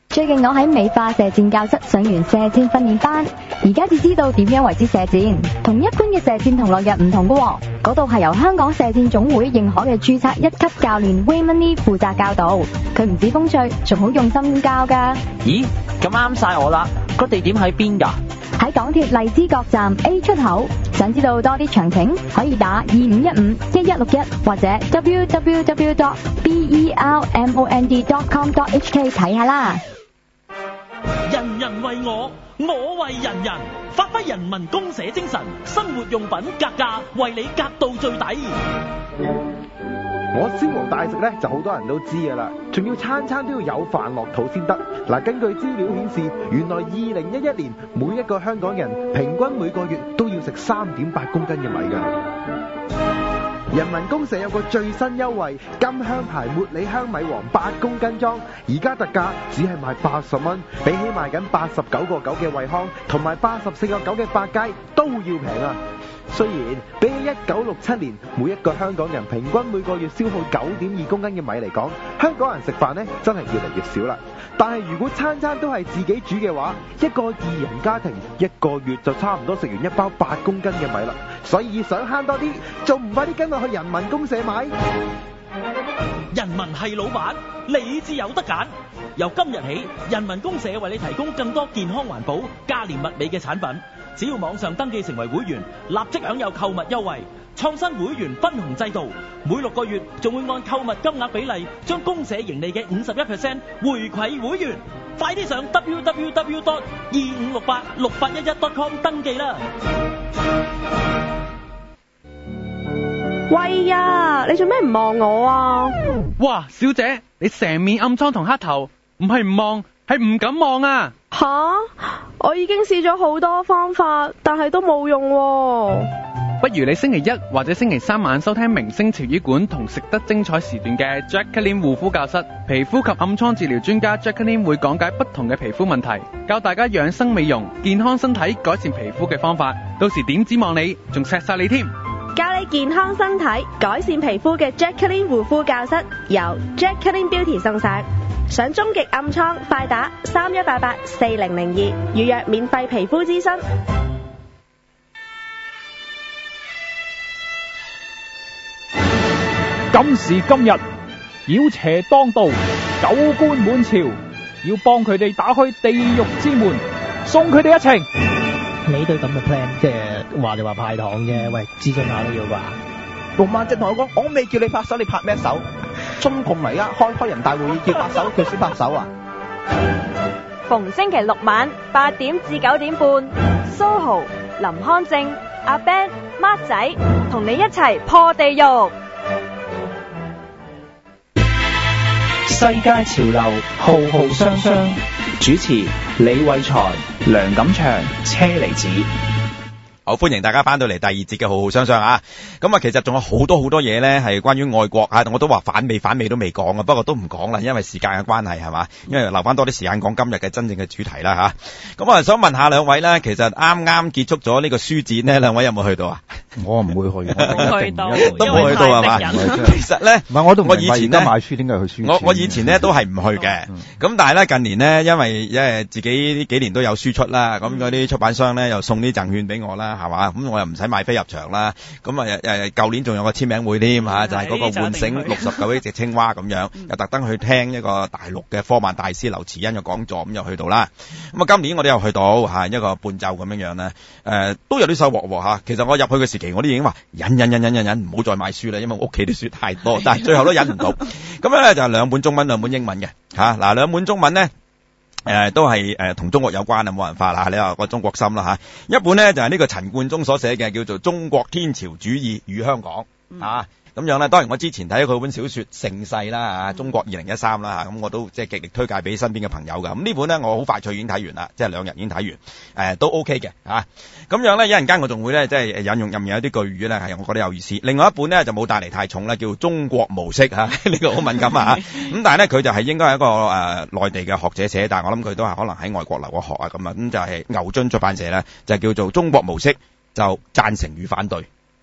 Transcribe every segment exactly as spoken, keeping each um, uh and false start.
最近我喺美化射箭教室上完射箭訓練班，而家至知道點樣為之射箭，同一般嘅射箭同落日唔同㗎喎。嗰度係由香港射箭總會認可嘅註冊一級教練 Raymond Lee 負責教導，佢唔止風趣，仲好用心教㗎。 咦，咁啱晒我啦！個地點喺邊㗎？ 喺港鐵荔枝角站 A 出口。想知道多啲詳情，可以打二五一五一一六一或者 w w w dot bermond dot com dot h k 睇下啦。 人人為我，我為人人，發揮人民公社精神，生活用品格價為你格到最底。 我燒鵝大食咧，就好多人都知㗎啦，仲要餐餐都要有飯落肚先得。嗱，根據資料顯示，原來二零一一年每一個香港人平均每個月都要食三點八公斤嘅米㗎。人民公社有個最新優惠，金香牌茉莉香米黃八公斤裝，而家特價只係賣八十蚊，比起賣緊八十九個九嘅惠康同埋八十四個九嘅百佳都要平啊！雖然比起一九六七年每一個香港人平均每個月消耗九點二公斤嘅米嚟講，香港人食飯呢真係越嚟越少啦。但係如果餐餐都係自己煮嘅話，一個二人家庭一個月就差唔多食完一包八公斤嘅米啦。所以想慳多啲，仲唔快啲跟我去人民公社買？ 人民係老闆，你至有得揀。由今日起，人民公社為你提供更多健康環保、價廉物美嘅產品。只要網上登記成為會員，立即享有購物優惠。創新會員分紅制度，每六個月仲會按購物金額比例，將公社盈利嘅五十一 percent 回饋會員。快啲上 w w w dot 二五六八六八一一 dot com 登記啦！ 喂呀，你做咩唔望我啊？ 哇，小姐，你成面暗瘡同黑頭，唔係唔望，係唔敢望啊！ 吓，我已經試咗好多方法，但係都冇用喎。 不如你星期一或者星期三晚收聽明星潮語館同食得精彩時段嘅 Jacqueline 護膚教室，皮膚及暗瘡治療專家 Jacqueline 會講解不同嘅皮膚問題，教大家養生美容、健康身體、改善皮膚嘅方法。到時點指望你，仲錫晒你添。 教你健康身體、改善皮膚嘅 Jacqueline 護膚教室由 Jacqueline Beauty 送上。想終極暗瘡，快打三一八八四零零二預約免費皮膚諮詢。 今時今日，妖邪當道，狗官滿朝，要幫佢哋打開地獄之門，送佢哋一程。 你對咁嘅 plan， 即係話就話派糖啫，喂，諮詢下都要啩。 六萬隻同我講，我未叫你拍手，你拍咩手？中共嚟啊！開開人大會議叫拍手，佢先拍手啊！ 逢星期六晚八點至九點半，蘇豪、林康正、阿 Ben、孖仔同你一齊破地獄。 世界潮流浩浩湯湯，主持李偉才、梁錦祥、車厘子。 好，歡迎大家翻到嚟第二節嘅浩浩湯湯啊！咁啊，其實仲有好多好多嘢咧，係關於愛國啊，我都話反美反美都未講啊，不過都唔講啦，因為時間嘅關係係嘛，因為留翻多啲時間講今日嘅真正嘅主題啦吓。咁啊，想問下兩位咧，其實啱啱結束咗呢個書展咧，兩位有冇去到啊？ 我唔會去， 我去到， 都冇去到係嘛？其實咧， 唔係我都唔我以前咧買書點解去書展？ 我我以前咧都係唔去嘅，咁但係咧近年咧，因為因為自己呢幾年都有書出啦，咁嗰啲出版商咧又送啲贈券俾我啦，係嘛？咁我又唔使買飛入場啦，咁啊誒舊年仲有個簽名會添嚇，就係嗰個喚醒六十九億隻青蛙咁樣，又特登去聽一個大陸嘅科幻大師劉慈欣嘅講座，咁又去到啦。咁啊今年我哋又去到嚇一個伴奏咁樣樣咧，誒都有啲收穫喎嚇。其實我入去嘅時期，我都已經話忍忍忍忍忍忍，唔好再買書啦，因為屋企啲書太多，但係最後都忍唔到。咁樣咧就係兩本中文，兩本英文嘅嚇。嗱兩本中文咧。誒、呃，都係誒同中國有關啊，冇辦法啦。你話個中國心啦吓，一本咧就係、是、呢個陳冠中所寫嘅，叫做《中國天朝主義與香港》啊。咁樣咧，當然我之前睇佢本小說《盛世》啦，啊，中國二零一三啦，咁我都即係極力推介俾身邊嘅朋友噶。咁呢本咧，我好快脆已經睇完啦，即係兩日已經睇完，誒、呃，都 OK 嘅啊。咁樣咧，一陣間我仲會咧，即係引用入面有啲句語咧，係我覺得有意思。另外一本咧就冇帶嚟太重啦，叫《中國模式》吓，呢個好敏感啊。咁但係咧，佢就係應該係一個誒內、呃、地嘅學者寫，但係我諗佢都係可能喺外國留過學啊咁啊。咁就係牛津出版社咧，就叫做《中國模式》，就贊成與反對。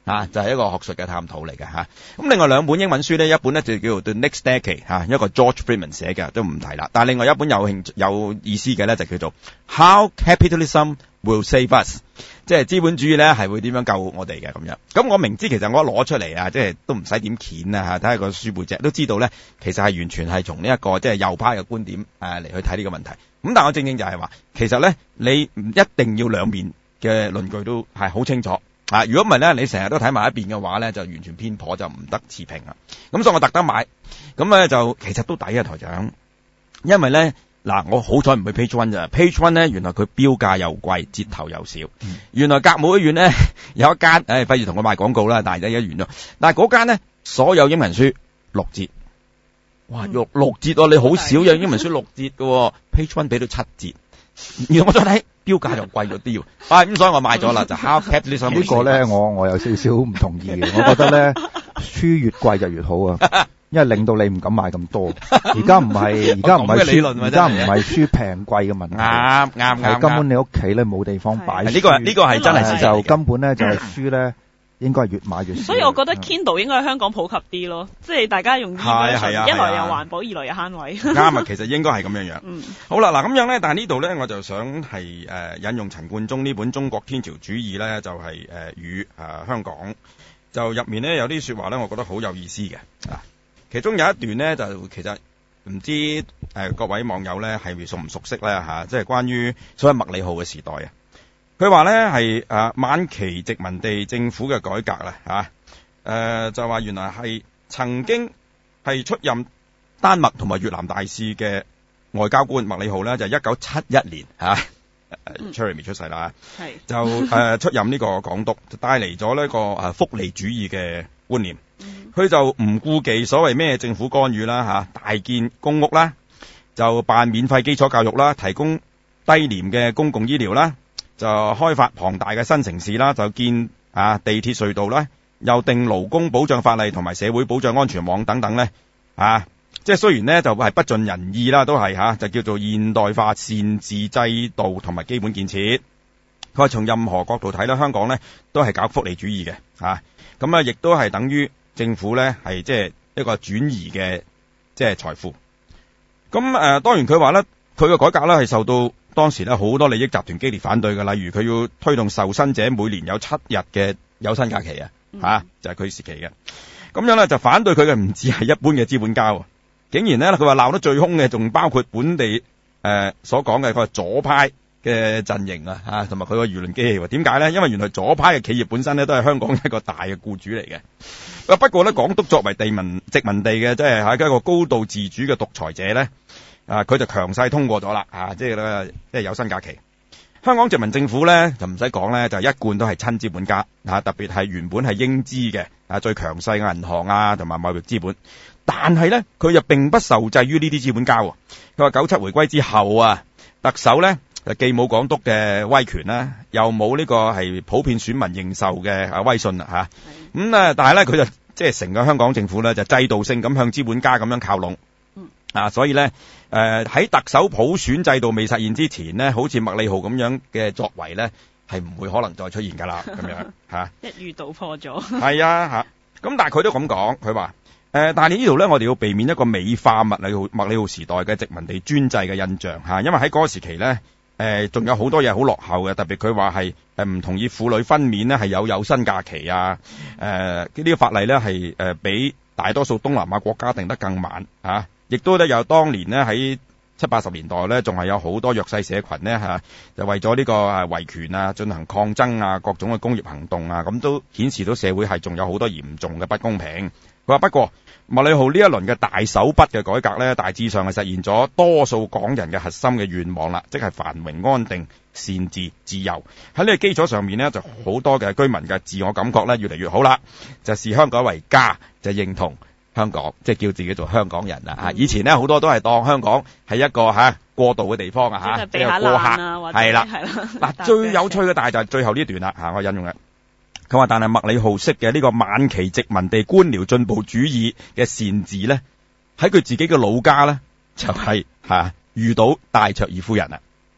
啊，就係一個學術嘅探討嚟嘅嚇。咁另外兩本英文書咧，一本咧就叫做 The Next Decade 嚇，一個 George Friedman 寫嘅，都唔提啦。但係另外一本有興有意思嘅咧，就叫做 How Capitalism Will Save Us， 即係資本主義咧係會點樣救我哋嘅咁樣。咁我明知其實我一攞出嚟啊，即係都唔使點鉗啊嚇，睇下個書背脊都知道咧，其實係完全係從呢一個即係右派嘅觀點誒嚟去睇呢個問題。咁但係我正正就係話，其實咧你唔一定要兩面嘅論據都係好清楚。啊！如果唔係咧，你成日都睇埋一邊嘅話咧，就完全偏頗，就唔得持平啦。咁所以我特登買，咁咧就其實都抵啊，台長。因為咧嗱，我好彩唔去 Page One 咋 ，Page One 咧原來佢標價又貴，折頭又少。嗯、原來隔母醫院咧有一間，誒費事同佢賣廣告啦，但係而家一完咗。但係嗰間咧所有英文書六折，哇六六折哦！你好少有英文書六折嘅喎 ，Page One 俾到七折。然後我再睇。標價就貴咗啲喎，啊咁所以我買咗啦，就 How Capitalism 呢個咧，我我有少少唔同意嘅，我覺得咧書越貴就越好啊，因為令到你唔敢買咁多。而家唔係，而家唔係書，而家唔係書平貴嘅問題， 啱啱啱， 係根本你屋企咧冇地方擺。 呢個呢個係真係事實， 就根本咧就係書咧。應該係越買越少， 所以我覺得 Kindle 應該喺香港普及啲咯，即係大家用 e-version，一來又環保，二來又慳位。 啱啊，其實應該係咁樣樣。嗯，好啦，嗱咁樣咧，但係呢度咧，我就想係誒、呃、引用陳冠中呢本《中國天朝主義》咧，就係、是、誒、呃、與誒、呃、香港就入面咧有啲說話咧，我覺得好有意思嘅啊。其中有一段咧，就其實唔知誒、呃、各位網友咧係咪熟唔熟悉咧嚇、啊，即係關於所謂麥理浩嘅時代啊。佢話咧係誒晚期殖民地政府嘅改革啦嚇，誒、呃、就話原來係曾經係出任丹麥同埋越南大使嘅外交官麥理浩咧，就一九七一年嚇，誒 Cherry 未出世啦，係就誒、呃、出任呢個港督，就帶嚟咗呢個誒福利主義嘅觀念。佢、嗯、就唔顧忌所謂咩政府干預啦嚇，大建公屋啦，就辦免費基礎教育啦，提供低廉嘅公共醫療啦。就開發龐大嘅新城市啦，就建啊地鐵隧道啦，又定勞工保障法例同埋社會保障安全網等等咧，啊，即係雖然咧就係不盡人意啦，都係吓、啊，就叫做現代化善治制度同埋基本建設。佢話從任何角度睇咧，香港咧都係搞福利主義嘅，吓咁啊，亦都係等於政府咧係即係一個轉移嘅即係財富。咁誒、呃，當然佢話咧，佢嘅改革咧係受到當時咧好多利益集團激烈反對嘅，例如佢要推動受薪者每年有七日嘅有薪假期啊，吓就係佢時期嘅。咁樣咧就反對佢嘅唔止係一般嘅資本家，竟然咧佢話鬧得最兇嘅仲包括本地誒、呃、所講嘅佢話左派嘅陣營啊，吓同埋佢個輿論機器。點解咧？因為原來左派嘅企業本身咧都係香港一個大嘅僱主嚟嘅。不過咧，港督作為地民殖民地嘅，即係喺一個高度自主嘅獨裁者咧。啊！佢就強勢通過咗啦，啊，即係咧，即係有薪假期。香港殖民政府咧就唔使講咧，就一貫都係親資本家，啊，特別係原本係英資嘅啊最強勢嘅銀行啊，同埋貿易資本。但係咧，佢又並不受制於呢啲資本家。佢話九七回歸之後啊，特首咧就既冇港督嘅威權啦，又冇呢個係普遍選民認受嘅啊威信啦，吓咁啊！但係咧，佢就即係成個香港政府咧就制度性咁向資本家咁樣靠攏。啊，所以咧，誒、呃、喺特首普選制度未實現之前呢，好似麥理浩咁樣嘅作為咧，係唔會可能再出現噶啦，咁樣吓、啊。 一語道破咗。係啊，吓、啊、咁，但係佢都咁講，佢話誒，但係呢度咧，我哋要避免一個美化麥理浩麥理浩時代嘅殖民地專制嘅印象吓、啊，因為喺嗰個時期咧，誒、呃、仲有好多嘢好落後嘅，特別佢話係誒唔同意婦女分娩呢係有有薪假期啊，誒呢啲法例咧係誒比大多數東南亞國家定得更晚啊。亦都咧有當年呢，喺七八十年代咧，仲係有好多弱勢社群呢，嚇，就為咗呢個誒維權啊進行抗爭啊，各種嘅工業行動啊，咁都顯示到社會係仲有好多嚴重嘅不公平。佢話不過麥理浩呢一輪嘅大手筆嘅改革咧，大致上係實現咗多數港人嘅核心嘅願望啦，即係繁榮安定、善治、自由。喺呢個基礎上面呢，就好多嘅居民嘅自我感覺咧越嚟越好啦，就視香港為家，就認同香港，即係叫自己做香港人啦嚇、嗯。以前咧好多都係當香港係一個嚇、啊、過渡嘅地方啊嚇，即係過客係啦。嗱，最有趣嘅但係就係最後呢段啦嚇，我引用嘅。佢話：但係麥理浩式嘅呢個晚期殖民地官僚進步主義嘅善治咧，喺佢自己嘅老家咧就係、是、嚇、啊、遇到戴卓爾夫人啦。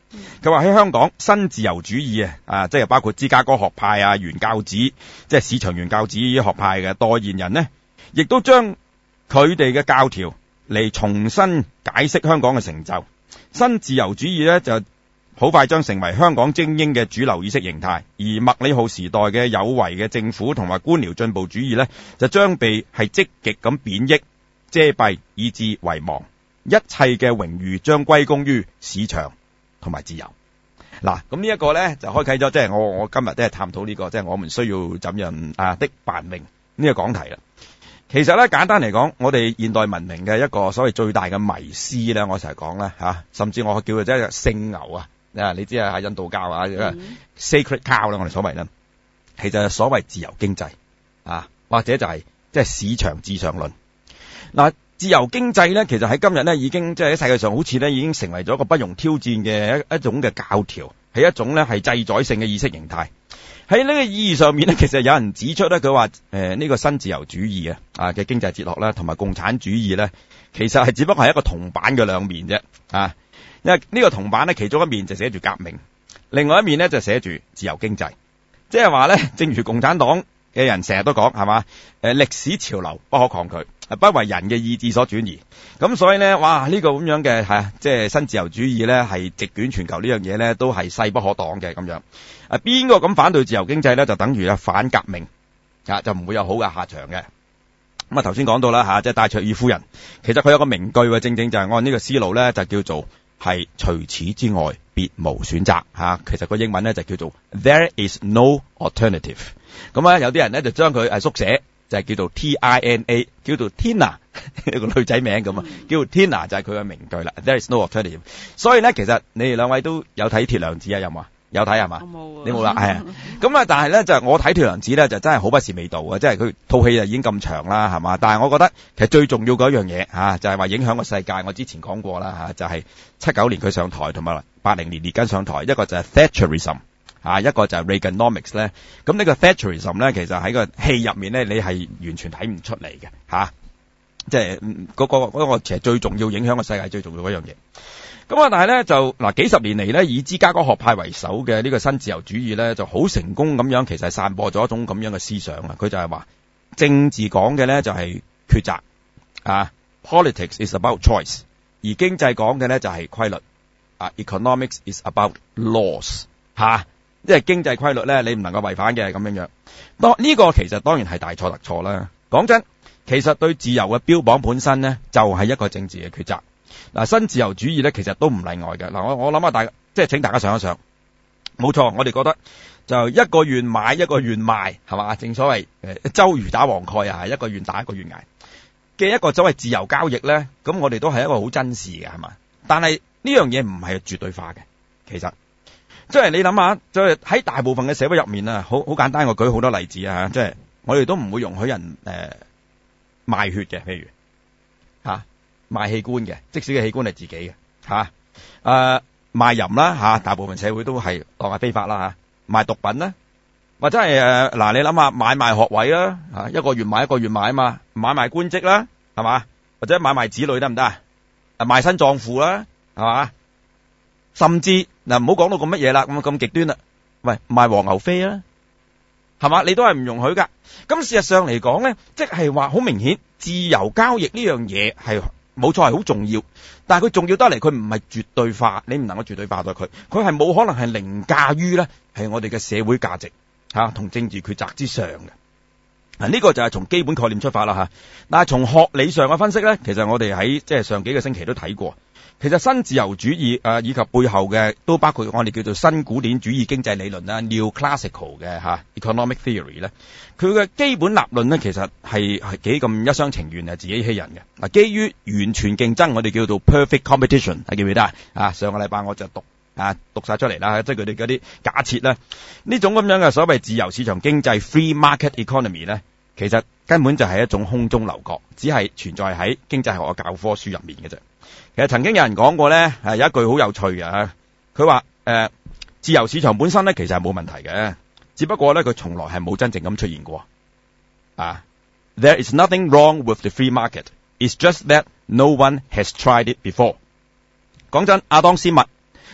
佢話喺香港新自由主義啊，啊即係包括芝加哥學派啊、原教旨，即係市場原教旨學派嘅代言人呢，亦都將佢哋嘅教條嚟重新解釋香港嘅成就。新自由主義呢，就好快將成為香港精英嘅主流意識形態，而麥理浩時代嘅有為嘅政府同埋官僚進步主義呢，就將被係積極咁貶抑、遮蔽，以致遺忘。一切嘅榮譽將歸功於市場同埋自由。嗱，咁呢一個呢，就開啟咗，即係我我今日都係探討呢個，即係我們需要怎樣啊的繁榮呢個講題啦。其實咧，簡單嚟講，我哋現代文明嘅一個所謂最大嘅迷思咧，我成日講啦吓，甚至我叫佢即係聖牛啊，啊，你知啊，喺印度教啊、嗯、，sacred cow 啦，我哋所謂啦，其實係所謂自由經濟啊，或者就係即係市場至上論。嗱，自由經濟咧，其實喺今日咧已經即係喺世界上好似咧已經成為咗一個不容挑戰嘅一一種嘅教條，係一種咧係制宰性嘅意識形態。喺呢個意義上面咧，其實有人指出咧，佢話誒呢個新自由主義啊啊嘅經濟哲學啦，同埋共產主義咧，其實係只不過係一個銅板嘅兩面啫啊！因為呢個銅板咧，其中一面就寫住革命，另外一面咧就寫住自由經濟，即係話咧，正如共產黨嘅人成日都講係嘛，誒歷史潮流不可抗拒，不為人嘅意志所轉移。咁所以咧，哇呢個咁樣嘅係即係新自由主義咧，係席捲全球呢樣嘢咧，都係勢不可擋嘅咁樣。啊，邊個咁反對自由經濟咧，就等於啊反革命啊，就唔會有好嘅下場嘅。咁啊頭先講到啦吓，即係戴卓爾夫人，其實佢有個名句，正正就係按呢個思路咧，就叫做係除此之外別無選擇吓。其實個英文咧就叫做 There is no alternative。咁啊有啲人咧就將佢誒縮寫，就係叫做 T I N A， 叫做 Tina， 一個女仔名咁啊，叫做 Tina 就係佢嘅名句啦。There is no alternative。所以咧，其實你哋兩位都有睇鐵娘子啊，有冇啊？有睇係嘛？你冇啦，係啊。咁啊，但係咧就係我睇鐵娘子咧，就真係好不是味道啊！即係佢套戲就已經咁長啦，係嘛？但係我覺得其實最重要嗰一樣嘢吓，就係話影響個世界。我之前講過啦吓，就係七九年佢上台，同埋八零年列根上台，一個就係 Thatcherism。啊，一個就係 Reaganomics 咧，咁呢個 Thatcherism 咧，其實喺個戲入面咧，你係完全睇唔出嚟嘅，吓，即係嗰個嗰個其實最重要影響個世界最重要嗰樣嘢。咁啊，但係咧就嗱幾十年嚟咧，以芝加哥學派為首嘅呢個新自由主義咧，就好成功咁樣，其實係散播咗一種咁樣嘅思想啊。佢就係話政治講嘅咧就係抉擇啊 ，Politics is about choice， 而經濟講嘅咧就係規律啊 ，Economics is about laws， 吓、啊。即係經濟規律咧，你唔能夠違反嘅咁樣樣。當呢個其實當然係大錯特錯啦。講真，其實對自由嘅標榜本身咧，就係一個政治嘅抉擇。嗱，新自由主義咧，其實都唔例外嘅。嗱，我我諗下大，即係請大家想一想，冇錯，我哋覺得就一個願買，一個願賣，係嘛？正所謂誒周瑜打黃蓋啊，一個願打，一個願挨嘅一個所謂自由交易咧，咁我哋都係一個好珍視嘅，係嘛？但係呢樣嘢唔係絕對化嘅，其實。即係你諗下，即係喺大部分嘅社會入面啊，好好簡單，我舉好多例子啊，即係我哋都唔會容許人誒、呃、賣血嘅，譬如吓、啊、賣器官嘅，即使嘅器官係自己嘅吓誒賣淫啦吓、啊，大部分社會都係當係非法啦吓、啊，賣毒品啦，或者係誒嗱你諗下買賣學位啦吓、啊，一個月買一個月買啊嘛，買賣官職啦係嘛，或者買賣子女得唔得啊？賣身葬父啦係嘛？甚至嗱，唔好講到咁乜嘢啦，咁咁極端啦。喂，賣黃牛飛啊，係嘛？你都係唔容許噶。咁事實上嚟講咧，即係話好明顯，自由交易呢樣嘢係冇錯係好重要，但係佢重要得嚟，佢唔係絕對化，你唔能夠絕對化到佢，佢係冇可能係凌駕於咧係我哋嘅社會價值吓同政治抉擇之上嘅。嗱，呢個就係從基本概念出發啦吓。但係從學理上嘅分析咧，其實我哋喺即係上幾個星期都睇過。其實新自由主義誒以及背後嘅都包括我哋叫做新古典主義經濟理論啦 ，New Classical 嘅吓 Economic Theory 咧，佢嘅基本立論咧其實係係幾咁一廂情願啊，自己欺人嘅。嗱，基於完全競爭，我哋叫做 Perfect Competition， 係記唔記得啊？啊，上個禮拜我就讀啊讀晒出嚟啦，即係佢哋嗰啲假設咧，呢種咁樣嘅所謂自由市場經濟 Free Market Economy 咧，其實根本就係一種空中樓閣，只係存在喺經濟學嘅教科書入面嘅啫。其實曾經有人講過咧，係有一句好有趣嘅吓，佢話誒，自由市場本身咧其實係冇問題嘅，只不過咧佢從來係冇真正咁出現過。啊 ，There is nothing wrong with the free market. It's just that no one has tried it before。講真，亞當斯密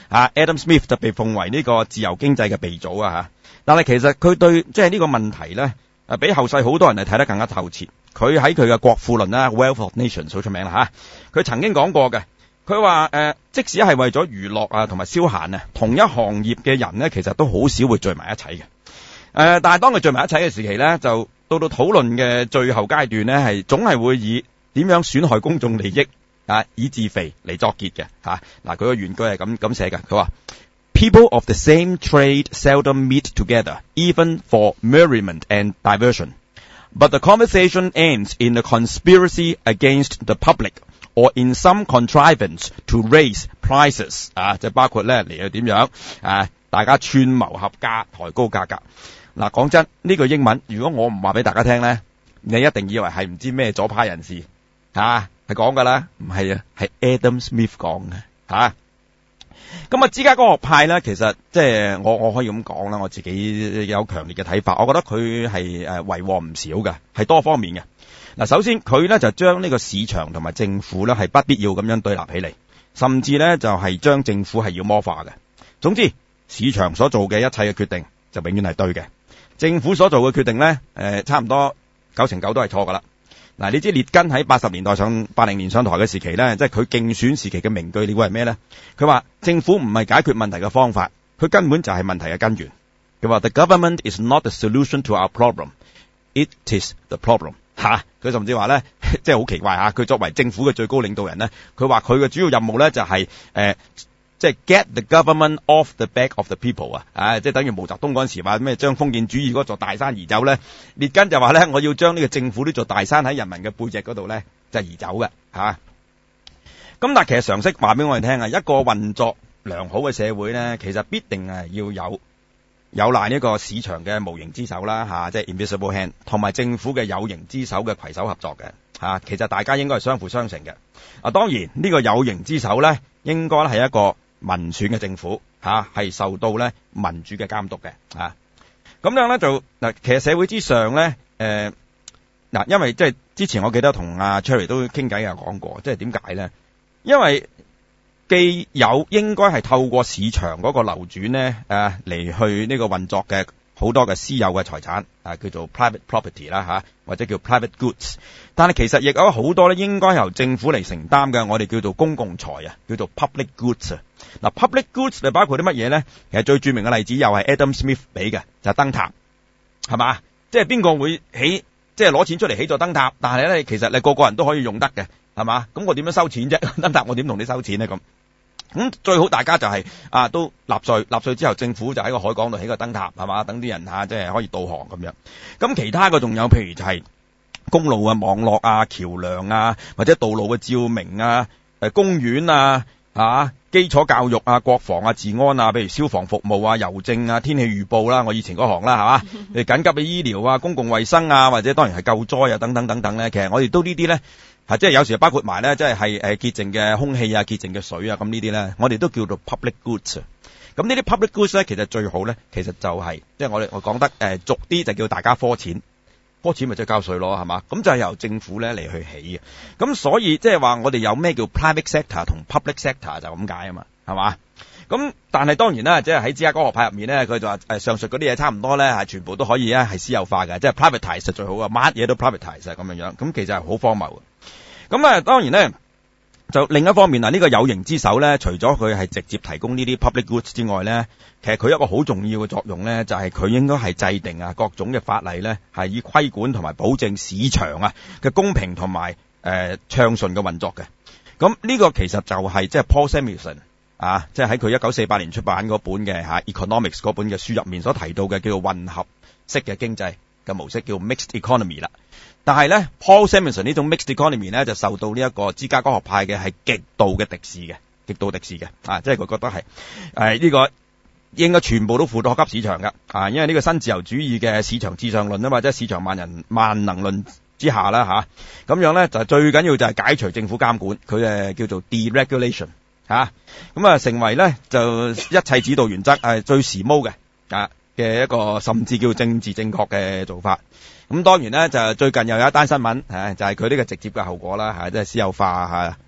啊 Adam Smith 就被奉為呢個自由經濟嘅鼻祖啊嚇。但係其實佢對即係呢個問題咧，誒比後世好多人係睇得更加透徹。佢喺佢嘅國富論啦 Wealth of Nations 好出名啦嚇。佢曾經講過嘅，佢話誒即使係為咗娛樂啊同埋消閒啊，同一行業嘅人咧，其實都好少會聚埋一齊嘅。誒、呃，但係當佢聚埋一齊嘅時期咧，就到到討論嘅最後階段咧，係總係會以點樣損害公眾利益啊，以自肥嚟作結嘅嚇。嗱、啊，佢個原句係咁咁寫嘅，佢話 People of the same trade seldom meet together, even for merriment and diversion. But the conversation ends in a conspiracy against the public, or in some contrivance to raise prices. 啊，即係包括咧嚟到點樣啊，大家串謀合價，抬高價格。嗱，講真，呢句英文如果我唔話俾大家聽咧，你一定以為係唔知咩左派人士嚇係講㗎啦，唔係啊，係 Adam Smith 講嘅嚇。咁啊，芝加哥學派咧，其實即係我我可以咁講啦，我自己有強烈嘅睇法，我覺得佢係誒為禍唔少嘅，係多方面嘅。嗱，首先佢咧就將呢個市場同埋政府咧係不必要咁樣對立起嚟，甚至咧就係將政府係妖魔化嘅。總之，市場所做嘅一切嘅決定就永遠係對嘅，政府所做嘅決定咧，誒差唔多九成九都係錯噶啦。嗱，你知列根喺八十年代上八零年上台嘅時期咧，即係佢競選時期嘅名句，你估係咩咧？佢話政府唔係解決問題嘅方法，佢根本就係問題嘅根源。佢話 The government is not the solution to our problem, it is the problem。吓，佢甚至話咧，即係好奇怪吓，佢作為政府嘅最高領導人咧，佢話佢嘅主要任務咧就係、是、誒。呃即係 get the government off the back of the people 啊！啊，即係等於毛澤東嗰陣時話咩將封建主義嗰座大山移走咧，列根就話咧，我要將呢個政府呢座大山喺人民嘅背脊嗰度咧就移走嘅嚇。咁但係其實常識話俾我哋聽啊，一個運作良好嘅社會咧，其實必定係要有有賴呢個市場嘅無形之手啦嚇，即係 invisible hand， 同埋政府嘅有形之手嘅攜手合作嘅嚇。其實大家應該係相輔相成嘅。啊，當然呢個有形之手咧，應該係一個民選嘅政府嚇，係受到咧民主嘅監督嘅嚇。咁樣咧就嗱，其實社會之上咧誒嗱，因為即係之前我記得同阿 Cherry 都傾偈有講過，即係點解咧？因為既有應該係透過市場嗰個流轉咧誒嚟去呢個運作嘅好多嘅私有嘅財產啊，叫做 private property 啦嚇，或者叫 private goods。但係其實亦有好多咧應該由政府嚟承擔嘅，我哋叫做公共財啊，叫做 public goods 啊。嗱 ，public goods 就包括啲乜嘢咧？其實最著名嘅例子又係 Adam Smith 俾嘅，就係燈塔，係嘛？即係邊個會起，即係攞錢出嚟起座燈塔？但係咧，其實你個個人都可以用得嘅，係嘛？咁我點樣收錢啫？燈塔我點同你收錢咧？咁咁最好大家就係、是、啊，都納稅，納稅之後政府就喺個海港度起個燈塔，係嘛？等啲人嚇即係可以導航咁樣。咁其他嘅仲有，譬如就係公路啊、網絡啊、橋梁啊，或者道路嘅照明啊、誒公園啊。啊，基礎教育啊、國防啊、治安啊，譬如消防服務啊、郵政啊、天氣預報啦，我以前嗰行啦，係嘛？誒緊急嘅醫療啊、公共衛生啊，或者當然係救災啊，等等等等咧。其實我哋都呢啲咧，係即係有時包括埋咧，即係係誒潔淨嘅空氣啊、潔淨嘅水啊，咁呢啲咧，我哋都叫做 public goods。咁呢啲 public goods 咧，其實最好咧，其實就係即係我哋我講得誒俗啲，就叫大家科錢。科錢咪即係交稅咯，係嘛？咁就係由政府咧嚟去起嘅。咁所以即係話我哋有咩叫 private sector 同 public sector 就咁解啊嘛，係嘛？咁但係當然啦，即係喺芝加哥學派入面咧，佢就話誒上述嗰啲嘢差唔多咧，係全部都可以咧係私有化嘅，即係 privatize 係最好嘅，乜嘢都 privatize 係咁樣樣。咁其實係好荒謬嘅。咁啊當然咧，就另一方面啊，呢個有形之手咧，除咗佢係直接提供呢啲 public goods 之外咧，其實佢一個好重要嘅作用咧，就係佢應該係制定啊各種嘅法例咧，係以規管同埋保證市場啊嘅公平同埋誒暢順嘅運作嘅。咁呢個其實就係即係 Paul Samuelson 啊，即係喺佢一九四八年出版嗰本嘅嚇 Economics 嗰本嘅書入面所提到嘅叫做混合式嘅經濟嘅模式，叫 mixed economy 啦。但係咧 Paul Samuelson 呢種 mixed economy 咧，就受到呢一個芝加哥學派嘅係極度嘅敵視嘅，極度敵視嘅啊，即係佢覺得係誒呢個應該全部都輔助級市場㗎啊，因為呢個新自由主義嘅市場至上論啊嘛，即係市場萬人萬能論之下啦嚇，咁樣咧就最緊要就係解除政府監管，佢誒叫做 deregulation 嚇，咁啊成為咧就一切指導原則係最時髦嘅啊嘅一個甚至叫政治正確嘅做法。咁當然咧就最近又有一單新聞，誒就係佢呢個直接嘅後果啦，嚇，即係私有化嚇，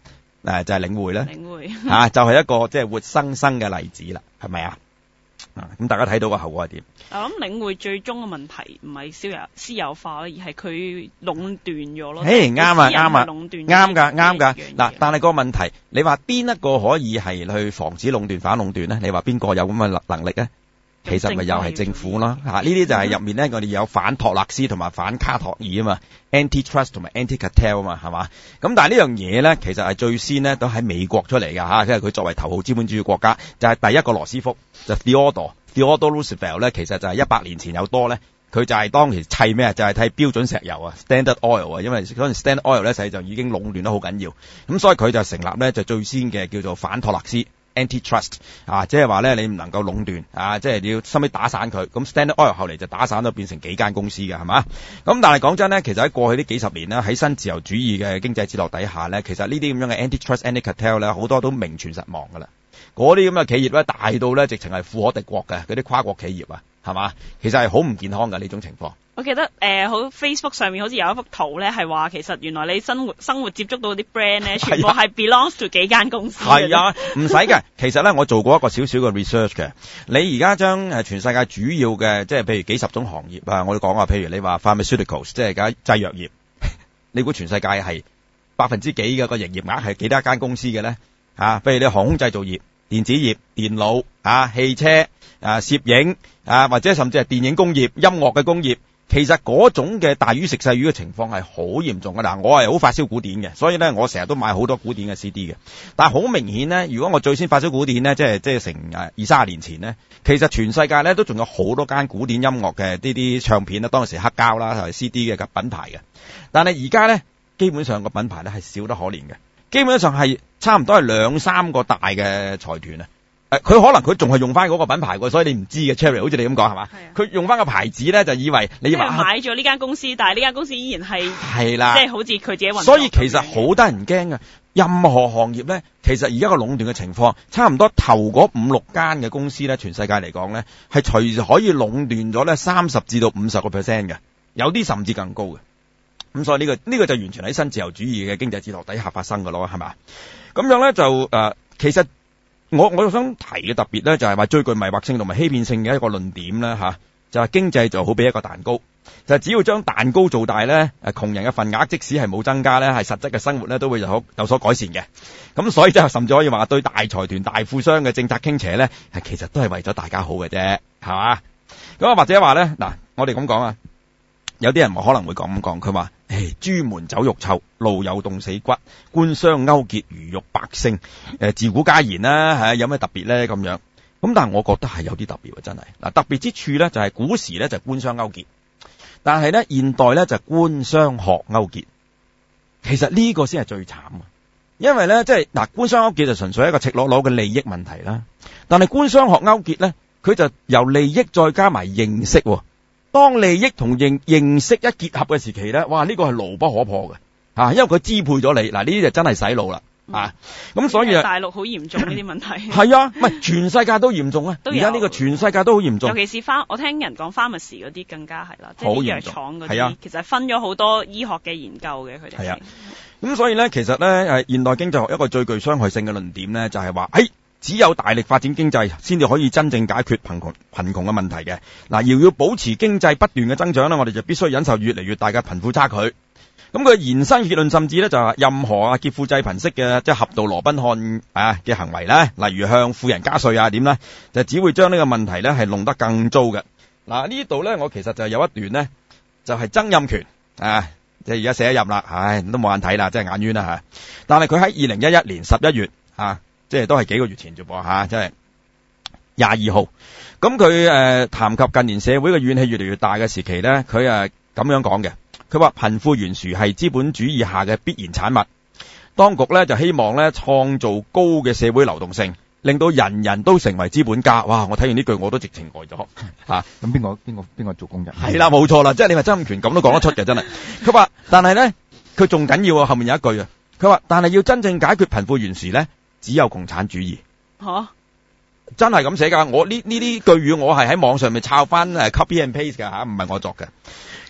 誒就係領匯咧， 領匯嚇就係一個即係活生生嘅例子啦，係咪啊？啊，咁大家睇到個後果係點？ 我諗領匯最終嘅問題唔係私有私有化，而係佢壟斷咗咯。 誒啱啊啱啊， 壟斷啱㗎啱㗎。嗱，但係個問題，你話邊一個可以係去防止壟斷反壟斷咧？你話邊個有咁嘅能力咧？其實咪又係政府咯嚇，呢啲就係入面咧，我哋有反托勒斯同埋反卡托爾啊嘛 ，anti-trust 同埋 anti-cartel 啊嘛，係嘛？咁但係呢樣嘢咧，其實係最先咧都喺美國出嚟㗎嚇，因為佢作為頭號資本主義國家，就係、是、第一個羅斯福就 Theodore Theodore Roosevelt 咧，其實就係一百年前有多咧，佢就係當時砌咩就係、是、砌標準石油啊 ，Standard Oil 啊，因為嗰陣 Standard Oil 咧實就已經壟斷得好緊要，咁所以佢就成立咧就最先嘅叫做反托勒斯。Anti-trust 啊，即係話咧，你唔能夠壟斷啊，即係你要收尾打散佢。咁 Standard Oil 後嚟就打散咗，變成幾間公司嘅，係嘛？咁但係講真咧，其實喺過去呢幾十年咧，喺新自由主義嘅經濟之落底下咧，其實呢啲咁樣嘅 anti-trust、anti-cartel 咧，好多都名存實亡噶啦。嗰啲咁嘅企業咧，大到咧，直情係富可敵國嘅嗰啲跨國企業啊，係嘛？其實係好唔健康嘅呢種情況。 我記得誒，好、呃、Facebook 上面好似有一幅圖咧，係話其實原來你生活生活接觸到啲 brand 咧，全部係 belongs to 幾間公司。 係啊，唔使嘅。其實咧，我做過一個少少嘅 research 嘅。你而家將誒全世界主要嘅，即係譬如幾十種行業啊，我哋講話，譬如你話 pharmaceuticals，即係而家製藥業，你估全世界係百分之幾嘅個營業額係幾多間公司嘅咧？啊，譬如你航空製造業、電子業、電腦啊、汽車啊、攝影啊，或者甚至係電影工業、音樂嘅工業。其實嗰種嘅大魚食細魚嘅情況係好嚴重嘅。嗱，我係好發燒古典嘅，所以咧我成日都買好多古典嘅 C D 嘅。但係好明顯咧，如果我最先發燒古典咧，即係即係成誒二三十年前咧，其實全世界咧都仲有好多間古典音樂嘅呢啲唱片啦，當時黑膠啦同埋 C D 嘅品牌嘅。但係而家咧，基本上個品牌咧係少得可憐嘅，基本上係差唔多係兩三個大嘅財團啊。誒，佢可能佢仲係用翻嗰個品牌喎，所以你唔知嘅 Cherry， 好似你咁講係嘛？佢用翻個牌子咧，就以為你以為買咗呢間公司，但係呢間公司依然係係啦， 即係好似佢自己運作。 所以其實好得人驚嘅，任何行業咧，其實而家個壟斷嘅情況，差唔多頭嗰五六間嘅公司咧，全世界嚟講咧，係隨時可以壟斷咗咧三十至到五十個 percent 嘅，有啲甚至更高嘅。咁所以呢、這個呢、這個就完全喺新自由主義嘅經濟哲學底下發生嘅咯，係嘛？咁樣咧就誒、呃，其實。我我想提嘅特別咧，就係話最具迷惑性同埋欺騙性嘅一個論點咧吓，就係經濟就好比一個蛋糕，就係只要將蛋糕做大咧，誒窮人嘅份額即使係冇增加咧，係實質嘅生活咧都會有有所改善嘅。咁所以即係甚至可以話對大財團、大富商嘅政策傾斜咧，係其實都係為咗大家好嘅啫，係嘛？咁啊或者話咧，嗱我哋咁講啊。有啲人可能會咁講，佢話：誒，朱門酒肉臭，路有凍死骨，官商勾結魚肉百姓，誒，自古皆然啦，係有咩特別咧？咁樣，咁但係我覺得係有啲特別喎，真係嗱，特別之處咧就係古時咧就係官商勾結，但係咧現代咧就係官商學勾結，其實呢個先係最慘啊！因為咧即係嗱，官商勾結就純粹係一個赤裸裸嘅利益問題啦，但係官商學勾結咧，佢就由利益再加埋認識。當利益同認認識一結合嘅時期咧，哇！呢、這個係牢不可破嘅，啊，因為佢支配咗你，嗱呢啲就真係洗腦啦，啊，咁、嗯、所以大陸好嚴重呢啲問題。 係啊，唔係全世界都嚴重啊，而家呢個全世界都好嚴重。 尤其是花，我聽人講 pharmacy 嗰啲更加係啦，即係藥廠嗰啲， 啊、 其實分咗好多醫學嘅研究嘅佢哋。 係啊，咁所以咧，其實咧，誒，現代經濟學一個最具傷害性嘅論點咧，就係話，誒。只有大力發展經濟，先至可以真正解決貧窮貧窮嘅問題嘅。嗱，要要保持經濟不斷嘅增長咧，我哋就必須忍受越嚟越大嘅貧富差距。咁佢延伸結論甚至咧就係任何啊劫富濟貧式嘅即係俠盜羅賓漢啊嘅行為咧，例如向富人加稅啊點咧，就只會將呢個問題咧係弄得更糟嘅。嗱，呢度咧我其實就有一段咧就係曾蔭權啊，即係而家卸咗任啦，唉都冇眼睇啦，即係眼冤啦吓。但係佢喺二零一一年十一月啊。即係都係幾個月前啫噃吓，即係廿二號。咁佢誒談及近年社會嘅怨氣越嚟越大嘅時期咧，佢誒咁樣講嘅。佢話貧富懸殊係資本主義下嘅必然產物。當局咧就希望咧創造高嘅社會流動性，令到人人都成為資本家。哇！我睇完呢句我都直情呆咗吓。 咁邊個邊個邊個做工人？ 係啦，冇錯啦，即係你話曾蔭權咁都講得出嘅，真係。佢話，但係咧佢仲緊要啊，後面有一句啊。佢話，但係要真正解決貧富懸殊咧。只有共產主義吓、啊，真係咁寫噶。我呢呢啲句語我係喺網上面抄翻誒 copy and paste 噶吓，唔係我作嘅。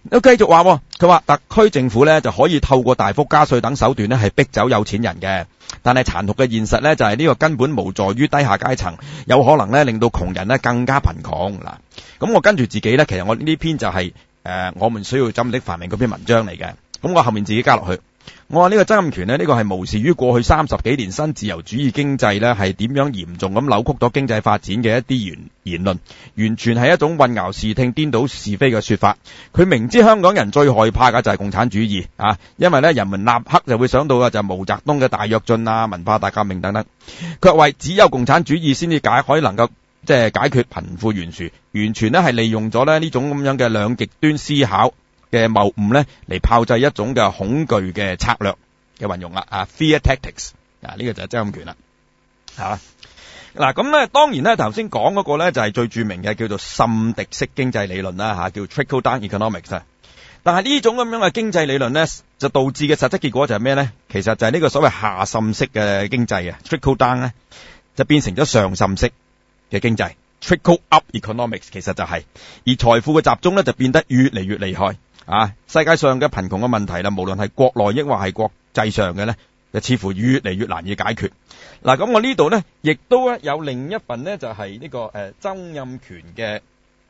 都繼續話，佢話特區政府咧就可以透過大幅加稅等手段咧係逼走有錢人嘅，但係殘酷嘅現實咧就係呢個根本無助於低下階層，有可能咧令到窮人咧更加貧窮嗱。咁我跟住自己咧，其實我呢篇就係、是、誒、呃、我們需要怎的繁榮嗰篇文章嚟嘅。咁我後面自己加落去，我話呢個曾蔭權呢，呢、呢個係無視於過去三十幾年新自由主義經濟呢係點樣嚴重咁扭曲咗經濟發展嘅一啲言言論，完全係一種混淆視聽、顛倒是非嘅說法。佢明知香港人最害怕嘅就係共產主義啊，因為呢人民立刻就會想到嘅就係毛澤東嘅大躍進啊、文化大革命等等，卻為只有共產主義先至解可以能夠即係解決貧富懸殊，完全呢係利用咗呢呢種咁樣嘅兩極端思考嘅謬誤咧，嚟炮製一種嘅恐懼嘅策略嘅運用啦，啊 ，fear tactics， 啊呢、這個就係曾蔭權啦，吓嗱咁咧，當然咧頭先講嗰個咧就係最著名嘅叫做滲滴式經濟理論啦，吓、啊、叫 trickle down economics 啊。但係呢種咁樣嘅經濟理論咧，就導致嘅實質結果就係咩咧？其實就係呢個所謂下滲式嘅經濟啊 ，trickle down 咧就變成咗上滲式嘅經濟 ，trickle up economics 其實就係、是，而財富嘅集中咧就變得越嚟越厲害。啊！世界上嘅貧窮嘅問題啦，無論係國內抑或係國際上嘅咧，就似乎越嚟越難以解決。嗱、啊，咁我呢度咧，亦都咧有另一份咧，就係、是、呢、這個誒、呃、曾蔭權嘅。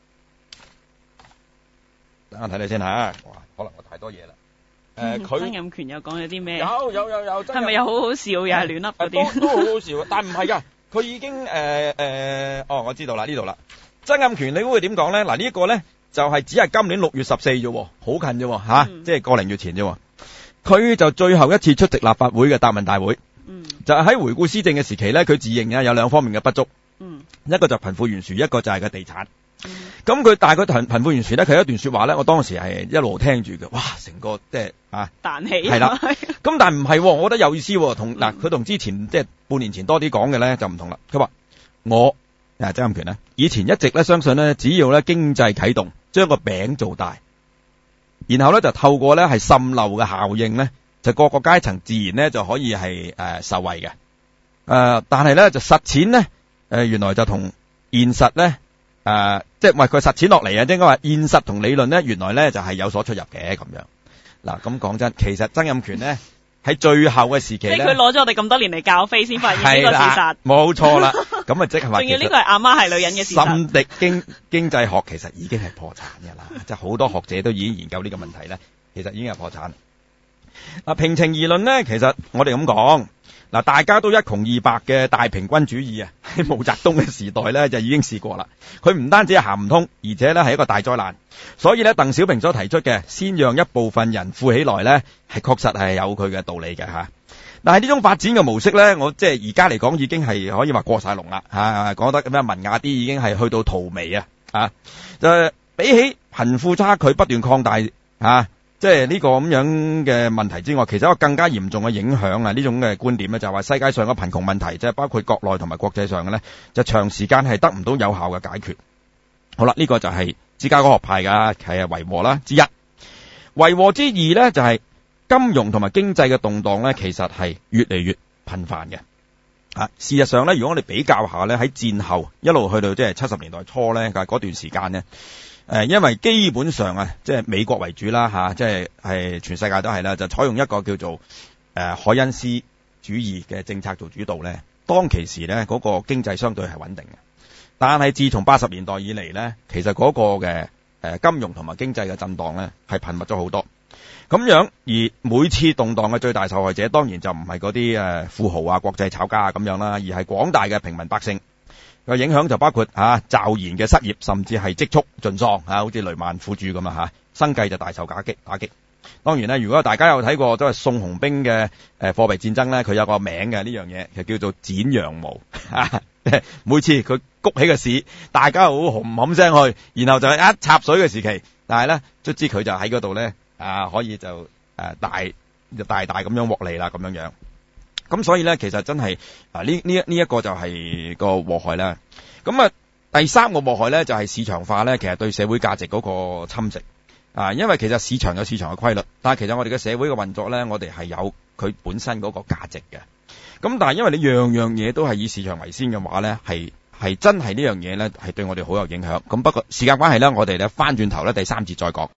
等我睇睇先吓，哇！可能我太多嘢啦。誒、呃，佢、嗯、曾蔭權又講咗啲咩？有有有有，係咪又好好笑，又係亂噏嗰啲？都好好笑，但唔係噶，佢已經誒誒、呃呃，哦，我知道啦，呢度啦。曾蔭權你會點講咧？嗱、啊，這個、呢一個咧。就係只係今年六月十四啫，好近啫吓，嗯、即係個零月前啫。佢就最後一次出席立法會嘅答問大會，嗯、就係喺回顧施政嘅時期咧，佢自認啊有兩方面嘅不足，嗯、一個就貧富懸殊，一個就係個地產。咁佢大概貧貧富懸殊咧，佢有一段說話咧，我當時係一路聽住嘅，哇，成個即係啊彈起係啦。咁但係唔係，我覺得有意思，同嗱佢同之前即係半年前多啲講嘅咧就唔同啦。佢話我啊曾蔭權咧，以前一直咧相信咧，只要咧經濟啟動，將個餅做大，然後咧就透過咧係滲漏嘅效應咧，就各個階層自然咧就可以係誒、呃、受惠嘅。誒、呃，但係咧就實踐咧，誒、呃、原來就同現實咧誒、呃，即係唔係佢實踐落嚟啊？應該話現實同理論咧，原來咧就係有所出入嘅咁樣。嗱，咁講真，其實曾蔭權咧喺最後嘅時期咧，即係佢攞咗我哋咁多年嚟教飛，先發現呢個事實。冇錯啦，咁啊即係話，仲要呢個係阿媽係女人嘅事實。滲滴經經濟學其實已經係破產嘅啦，即係好多學者都已經研究呢個問題咧，其實已經係破產。嗱，平情而論咧，其實我哋咁講，嗱，大家都一窮二白嘅大平均主義啊，喺毛澤東嘅時代咧就已經試過啦。佢唔單止係行唔通，而且咧係一個大災難。所以咧，鄧小平所提出嘅先讓一部分人富起來咧，係確實係有佢嘅道理嘅吓。但係呢種發展嘅模式咧，我即係而家嚟講已經係可以話過晒龍啦吓，講得咁樣文雅啲，已經係去到荼蘼啊啊！就係比起貧富差距不斷擴大啊，即係呢個咁樣嘅問題之外，其實一個更加嚴重嘅影響啊！呢種嘅觀點咧，就係話世界上嘅貧窮問題，即係包括國內同埋國際上嘅咧，就長時間係得唔到有效嘅解決。好啦，呢個就係芝加哥學派嘅係維和啦之一，維和之二咧就係金融同埋經濟嘅動盪咧，其實係越嚟越頻繁嘅。啊，事實上咧，如果我哋比較下咧，喺戰後一路去到即係七十年代初咧，嗰段時間咧，誒，因為基本上啊，即係美國為主啦吓，即係係全世界都係啦，就採用一個叫做誒凱恩斯主義嘅政策做主導咧，當其時咧嗰個經濟相對係穩定嘅。但係自從八十年代以嚟咧，其實嗰個嘅誒金融同埋經濟嘅震盪咧係頻密咗好多。咁樣而每次動盪嘅最大受害者，當然就唔係嗰啲誒富豪啊、國際炒家啊咁樣啦，而係廣大嘅平民百姓。個影響就包括吓驟然嘅失業，甚至係積蓄盡喪吓，好似雷曼苦主咁啊吓，生計就大受打擊打擊。當然咧，如果大家有睇過都係宋鴻兵嘅誒貨幣戰爭咧，佢有個名嘅呢樣嘢，就叫做剪羊毛。每次佢谷起個市，大家好冚冚聲去，然後就一插水嘅時期，但係咧卒之佢就喺嗰度咧啊，可以就誒、啊、大就大大咁樣獲利啦，咁樣樣。咁所以咧，其實真係啊呢呢一呢一個就係個禍害啦。咁啊第三個禍害咧就係、是、市場化咧，其實對社會價值嗰個侵蝕啊，因為其實市場有市場嘅規律，但係其實我哋嘅社會嘅運作咧，我哋係有佢本身嗰個價值嘅。咁但係因為你樣樣嘢都係以市場為先嘅話咧，係係真係呢樣嘢咧係對我哋好有影響。咁不過時間關係咧，我哋咧翻轉頭咧第三節再講。